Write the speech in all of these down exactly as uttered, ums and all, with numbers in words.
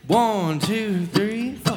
One, two, three, four.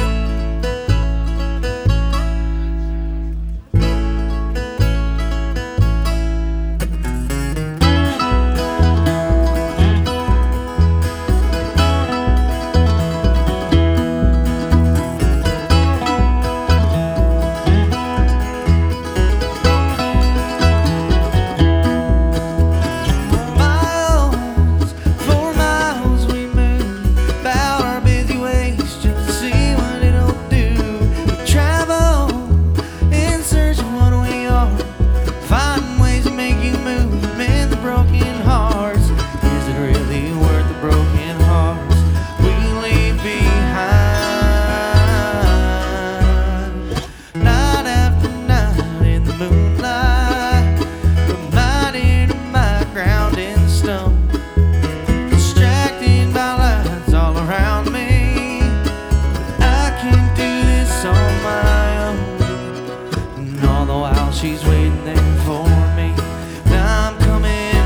She's waiting there for me. Now I'm coming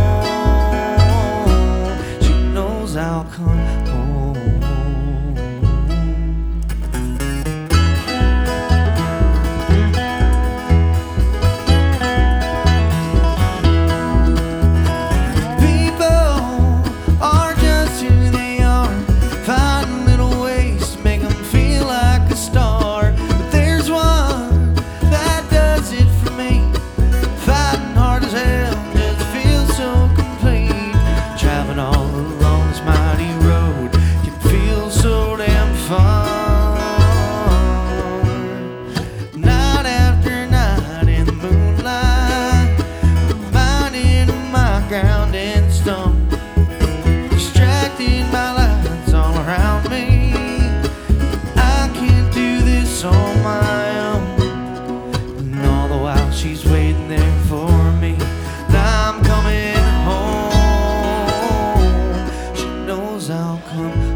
home. She knows I'll come home. People are just who they are, finding little ways to make them feel like a star. But there's one that does it for me, fighting hard as hell just to feel so complete. Traveling all along this mighty road can feel so damn fun. Night after night in the moonlight, reminding of my ground and stone, distracting by lights all around me. I can't do this on my own. She's waiting there for me. Now I'm coming home. She knows I'll come home.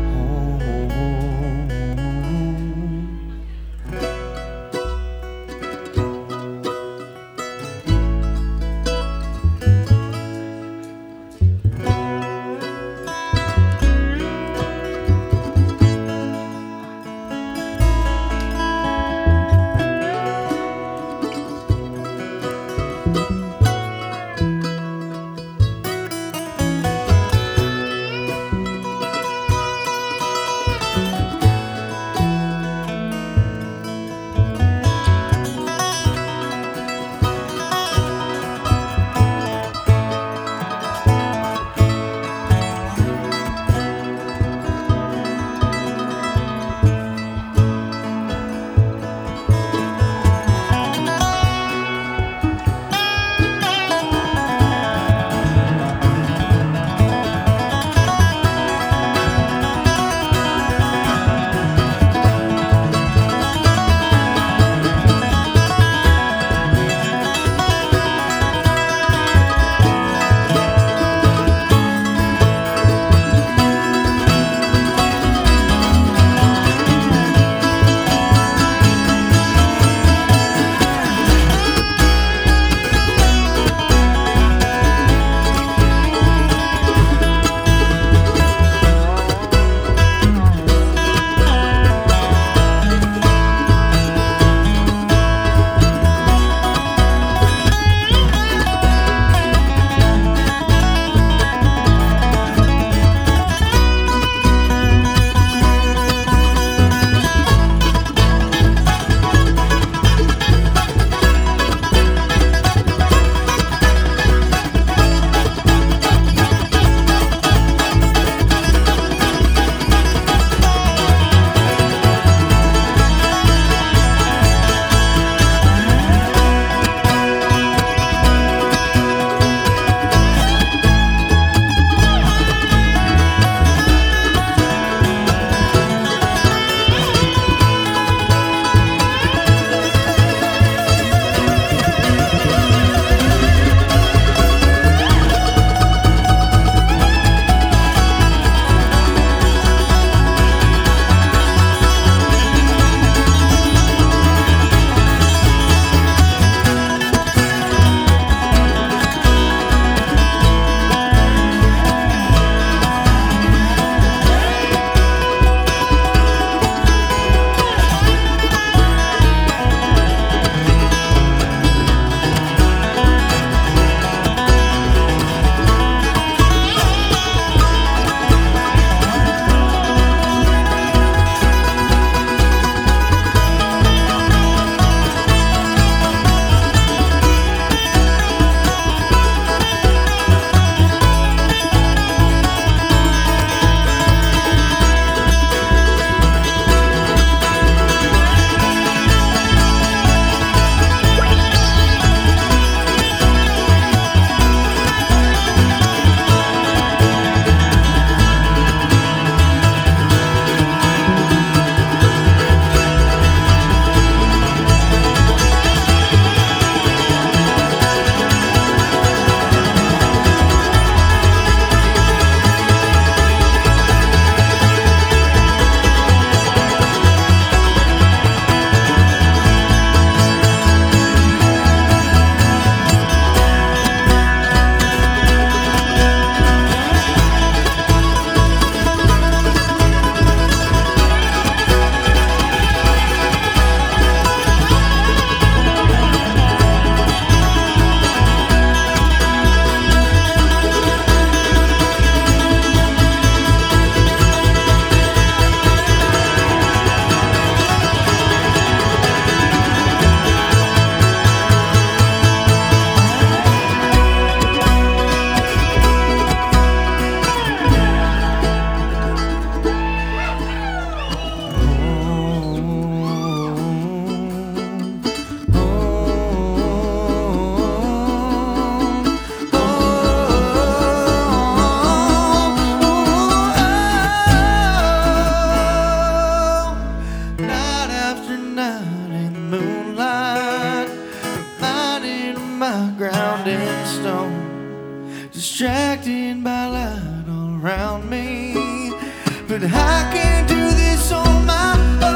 but I can't do this on my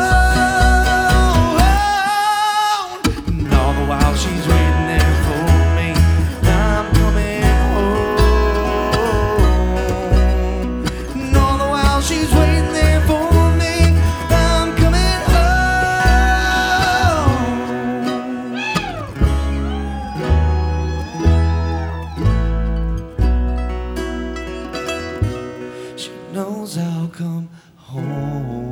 own. And all the while she's waiting there for me, I'm coming home. And all the while she's waiting there for me, I'm coming home. She knows I'll come home.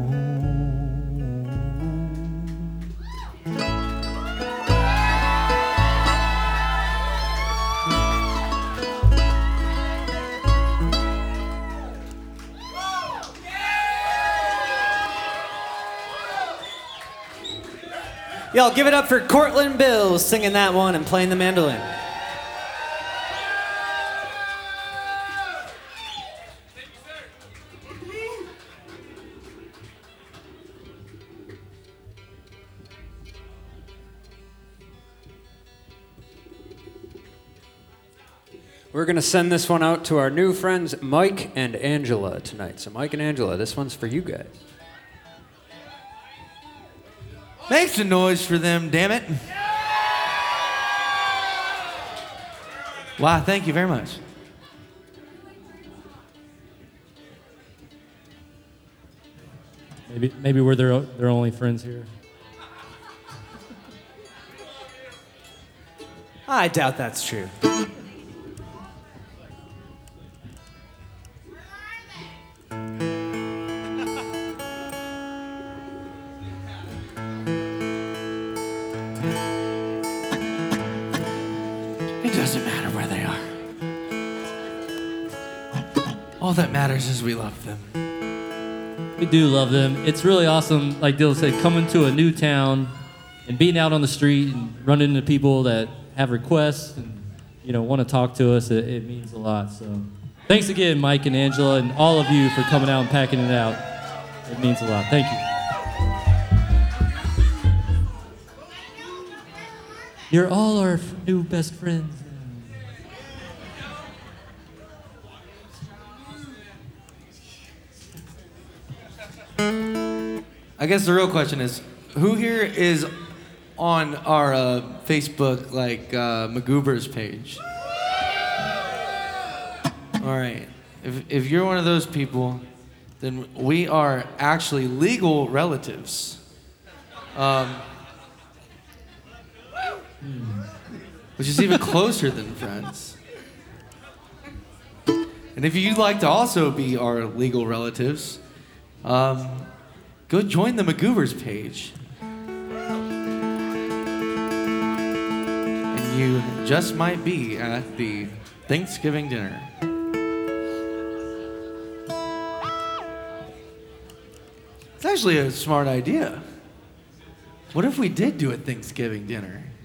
Y'all give it up for Cortland Bills singing that one and playing the mandolin. We're going to send this one out to our new friends Mike and Angela tonight. So Mike and Angela, this one's for you guys. Make some noise for them, damn it. Wow, thank you very much. Maybe maybe we're their their only friends here. I doubt that's true. It doesn't matter where they are. All that matters is we love them. We do love them. It's really awesome, like Dylan said, coming to a new town and being out on the street and running into people that have requests and, you know, want to talk to us. It, it means a lot. So thanks again, Mike and Angela, and all of you for coming out and packing it out. It means a lot. Thank you. You're all our f- new best friends. I guess the real question is, who here is on our uh, Facebook, like, uh, McGoobers page? All right. If, if you're one of those people, then we are actually legal relatives. Um, which is even closer than friends. And if you'd like to also be our legal relatives, um, go join the McGoobers page. And you just might be at the Thanksgiving dinner. It's actually a smart idea. What if we did do a Thanksgiving dinner?